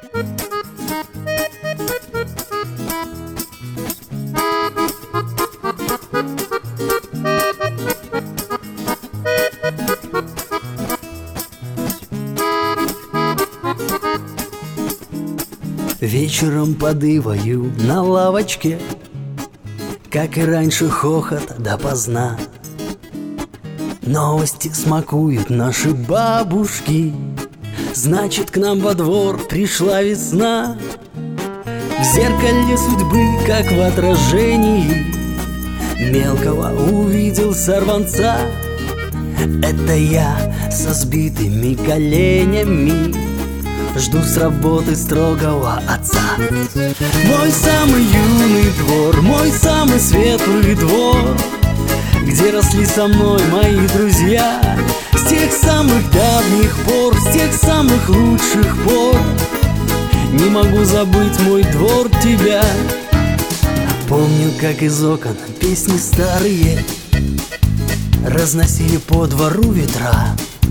Вечером подываю на лавочке, как и раньше, хохот допоздна. Новости смакуют наши бабушки, значит, к нам во двор пришла весна. В зеркале судьбы, как в отражении, мелкого увидел сорванца. Это я со сбитыми коленями жду с работы строгого отца. Мой самый юный двор, мой самый светлый двор, где росли со мной мои друзья. С тех самых давних пор, с тех самых лучших пор не могу забыть, мой двор, тебя. Помню, как из окон песни старые разносили по двору ветра.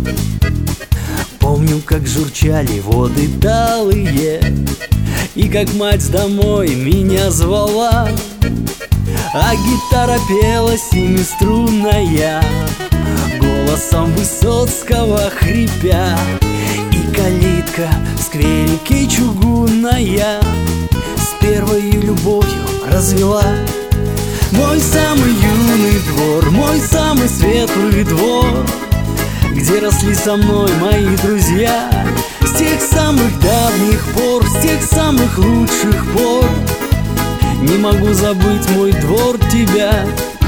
Помню, как журчали воды талые, и как мать домой меня звала. А гитара пела семиструнная, голосом Высоцкого хрипя. И калитка в скверике чугунная с первой любовью развела. Мой самый юный двор, мой самый светлый двор, где росли со мной мои друзья. С тех самых давних пор, с тех самых лучших пор не могу забыть, мой двор, тебя.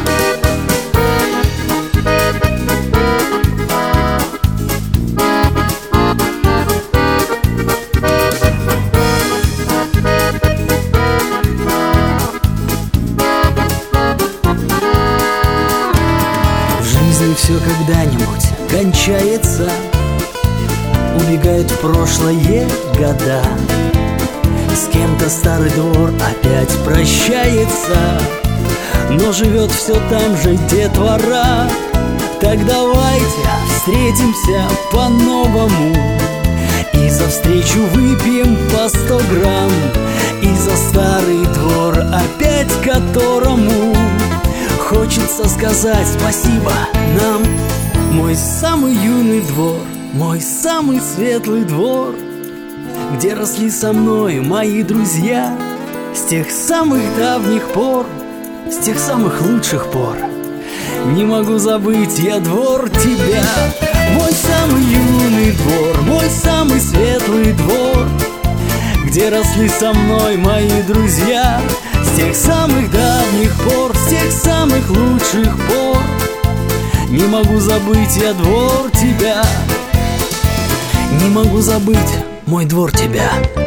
В жизни все когда-нибудь кончается, убегают в прошлое года. С кем-то старый двор опять прощается, но живет все там же детвора. Так давайте встретимся по-новому и за встречу выпьем по 100 грамм. И за старый двор, опять которому хочется сказать спасибо нам. Мой самый юный двор, мой самый светлый двор, где росли со мной мои друзья. С тех самых давних пор, с тех самых лучших пор не могу забыть я, двор, тебя. Мой самый юный двор, мой самый светлый двор, где росли со мной мои друзья. С тех самых давних пор, с тех самых лучших пор не могу забыть я, двор, тебя. Не могу забыть, мой двор, тебя.